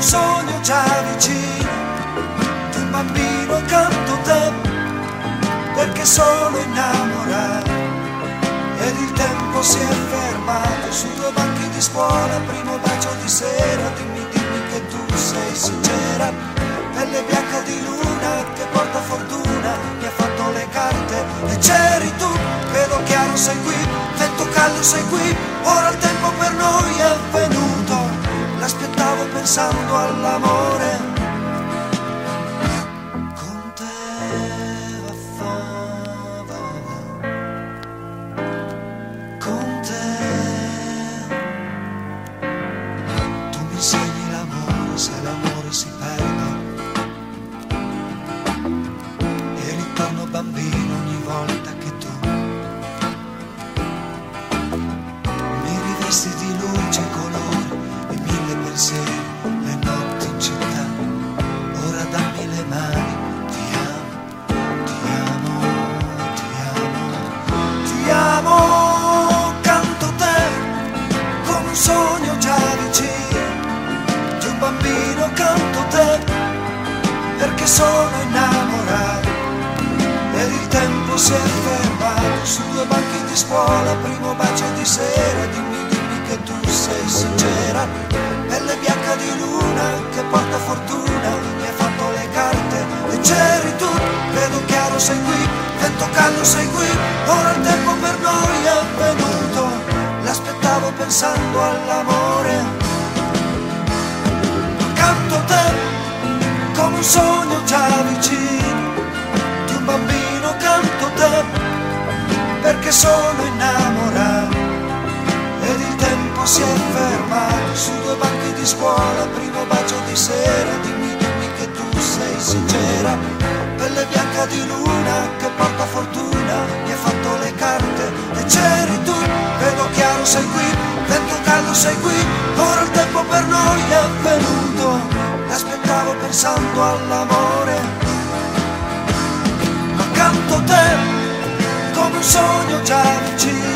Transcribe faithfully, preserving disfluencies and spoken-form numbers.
un sogno già vicino, di un bambino accanto a te, perché sono innamorato ed il tempo si è fermato su due banchi di scuola, primo bacio di sera, dimmi dimmi che tu sei sincera, pelle bianca di luna che porta fortuna, mi ha fatto le carte e c'eri tu, vedo chiaro sei qui, vento caldo sei qui, ora il tempo per noi è venuto, l'aspettavo pensando all'amore. Se l'amore si perde e ritorno bambino ogni volta che tu mi rivesti di luce e colori e mille pensieri, le notti in città, ora dammi le mani, ti amo, ti amo, ti amo, ti amo, canto te come un sogno già vicino, bambino accanto a te, perché sono innamorato ed il tempo si è fermato su due banchi di scuola, primo bacio di sera, dimmi dimmi che tu sei sincera, pelle bianca di luna che porta fortuna, mi hai fatto le carte e c'eri tu, vedo chiaro sei qui, vento caldo sei qui, ora il tempo per noi è venuto, l'aspettavo pensando all'amore. Canto te come un sogno già vicino, di un bambino canto te, perché sono innamorato ed il tempo si è fermato su due banchi di scuola, primo bacio di sera, dimmi dimmi che tu sei sincera, pelle bianca di luna che porta fortuna, mi hai fatto le carte e c'eri tu, vedo chiaro sei qui, vento caldo sei qui, ora il tempo per noi è venuto, l'aspettavo pensando all'amore, ma accanto a te come un sogno già vicino,